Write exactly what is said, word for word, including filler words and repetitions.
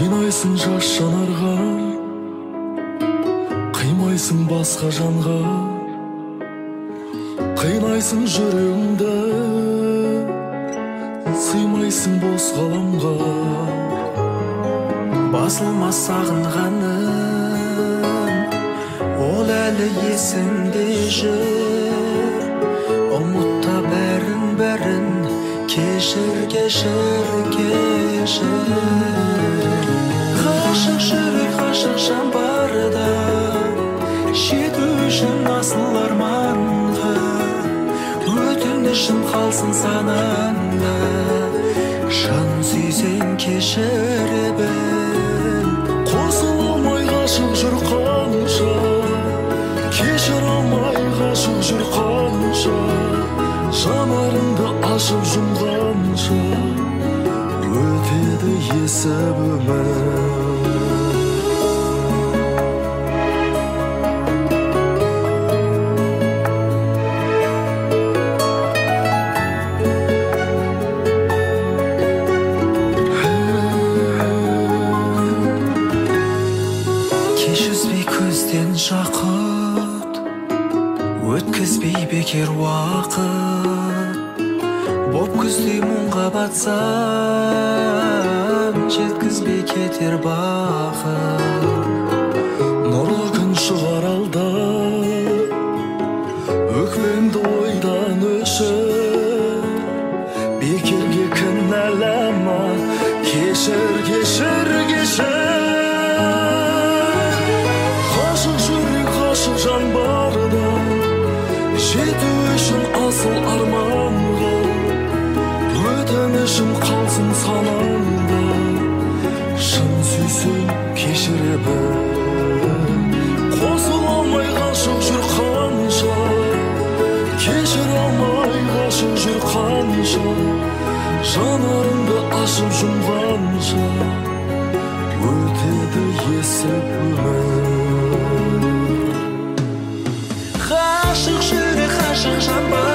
жинайсың жас жанарға, қимайсың басқа жанға, қинайсың жүрегіңді, сыймайсың бос ғаламға. Басылмас сағынғаным, ол әлі есіңде жүр. Ұмытта бәрін бәрін, кешір, кешір, кешір. Ғашық жүрек, ғашық жан барда, жету үшін асыл арманға. Өтінішім қалсын санаңда, жан сүйсең кешіре біл. Қосыла алмай ғашық жүр қанша, кешір алмай ғашық жүр қанша, жанарыңды ашып жұмғанша, өтеді есіп өмір. Кешізбей көзден жақыт, өткізбей бекер уақыт. Боп күздей мұңға батсам, жеткізбей кетер бақыт. Нұрлы күн шығар алда, өкпеңді ойдан өшір. Бекерге кінәлама, кешір, кешір, кешір. Ғашық жүрек, ғашық жан барда, жету үшін асыл арманға. Өтінішім қалсын санаңда, шын сүйсең кешіре біл. Қосыла алмай ғашық жүр қанша, кешіре алмай ғашық жүр қанша, жанарыңды ашып жұмғанша, өтеді есіп өмір. Ғашық жүрек, ғашық жан бар.